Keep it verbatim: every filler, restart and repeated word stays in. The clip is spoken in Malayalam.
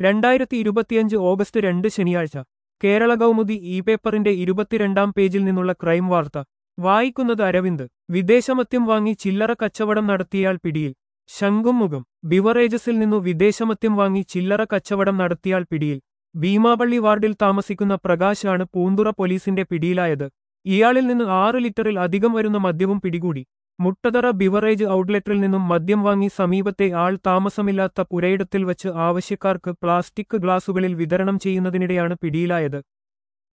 രണ്ടായിരത്തി ഇരുപത്തിയഞ്ച് ഓഗസ്റ്റ് രണ്ട് ശനിയാഴ്ച കേരള കൗമുദി ഇ പേപ്പറിന്റെ ഇരുപത്തിരണ്ടാം പേജിൽ നിന്നുള്ള ക്രൈം വാർത്ത വായിക്കുന്നത് അരവിന്ദ്. വിദേശമദ്യം വാങ്ങി ചില്ലറ കച്ചവടം നടത്തിയയാൾ പിടിയിൽ. ശംഖുമുഖം. ബിവറേജസിൽ നിന്നു വിദേശമദ്യം വാങ്ങി ചില്ലറ കച്ചവടം നടത്തിയാൽ പിടിയിൽ. ഭീമാപള്ളി വാർഡിൽ താമസിക്കുന്ന പ്രകാശാണ് പൂന്തുറ പോലീസിന്റെ പിടിയിലായത്. ഇയാളിൽ നിന്ന് ആറ് ലിറ്ററിൽ അധികം വരുന്ന മദ്യവും പിടികൂടി. മുട്ടതറ ബിവറേജ് ഔട്ട്ലെറ്റിൽ നിന്നും മദ്യം വാങ്ങി സമീപത്തെ ആൾ താമസമില്ലാത്ത പുരയിടത്തിൽ വച്ച് ആവശ്യക്കാർക്ക് പ്ലാസ്റ്റിക് ഗ്ലാസുകളിൽ വിതരണം ചെയ്യുന്നതിനിടെയാണ് പിടിയിലായത്.